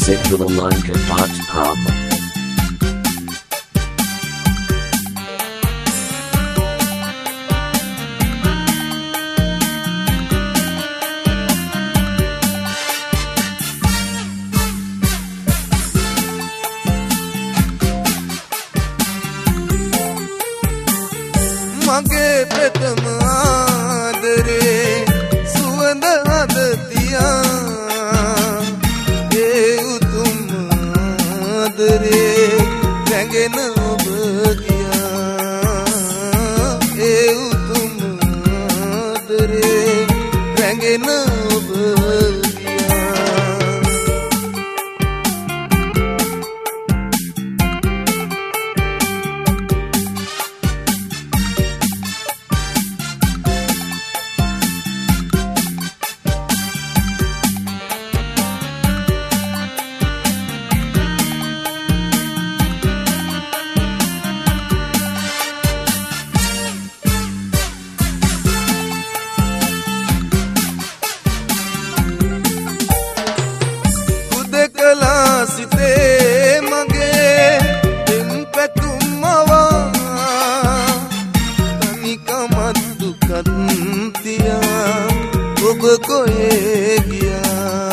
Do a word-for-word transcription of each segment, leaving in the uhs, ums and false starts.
Singularlanka dot com. මගේ ප්‍රථම ආදරේ සුවඳ හදතියා ඒ උතුම් ආදරේ රැගෙන ඔබ ගියා ඒ උතුම් ආදරේ රැගෙන ඔබ සිතේ මගේ දෙම් පැතුම්මවා තනිකමත් දුකත් තියා ඔබ කොහේ ගියා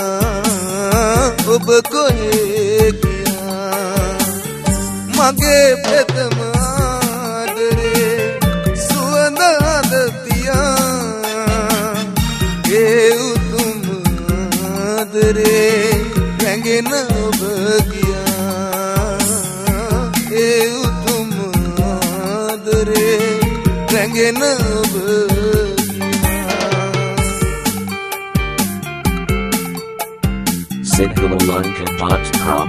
ඔබ කොහේ ගියා මගේ ප්‍රථම ආදරේ සුවඳ හදතියා ඒ උතුම් ආදරේ රැගෙන ඔබ ගියා ඒ උතුම් ආදරේ රැගෙන ඔබ Singularlanka dot com.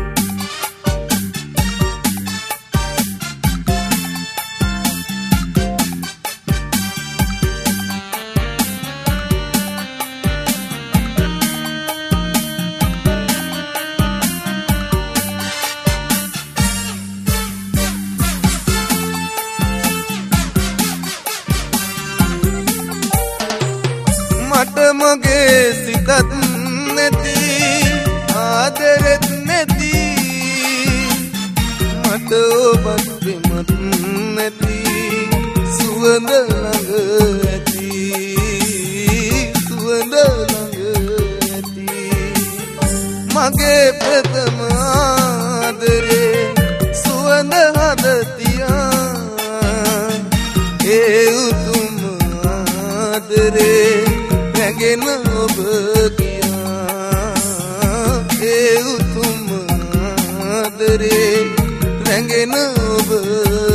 මට මගේ සිතත් නැති ආදරෙත් නැති මට ඔබත් ප්‍රේමත් නැති සුවඳ ළඟ ඇති සුවඳ ළඟ ඇති මගේ ප්‍රථම ආදරේ සුවඳ හදතියා ඒ උතුම් ආදරේ රැගෙන ඔබ ගියා ඒ උතුම් ආදරේ රැගෙන ඔබ